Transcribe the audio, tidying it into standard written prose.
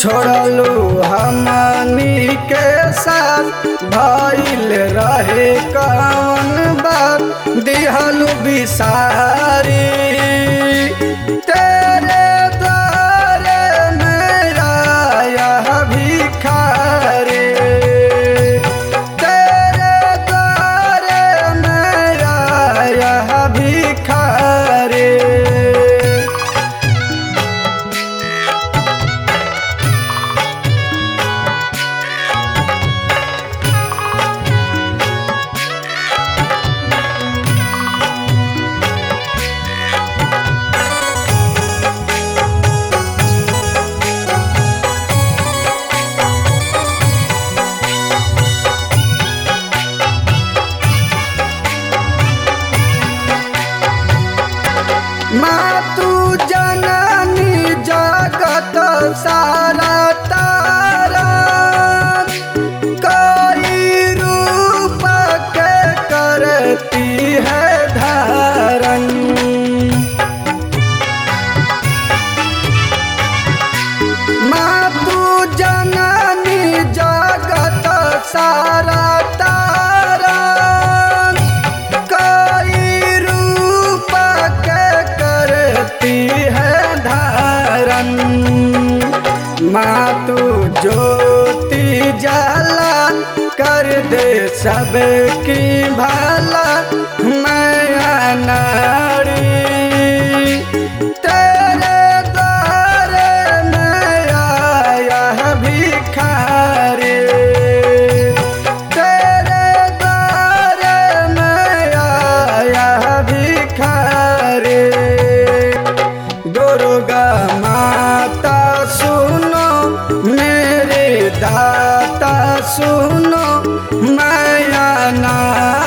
छोड़लू हमनी के साथ भइल रहे कौन बात दिहलू बिसारी तेरे द्वारे मेरा यह भिखारी तेरे द्वारे मेरा यह भिखारी। मातु जननी जगत सारा तारा कई रूप के करती है धारण मातु जननी जगत सारा तारा है धारण मातु ज्योति जला कर दे सबकी भला मैं नारी तेरे द्वारे मेरा यह भिखारी तेरे द्वारे मेरा यह भिखारी। दुर्गा माता सुनो मेरे दाता सुनो मैं नारी।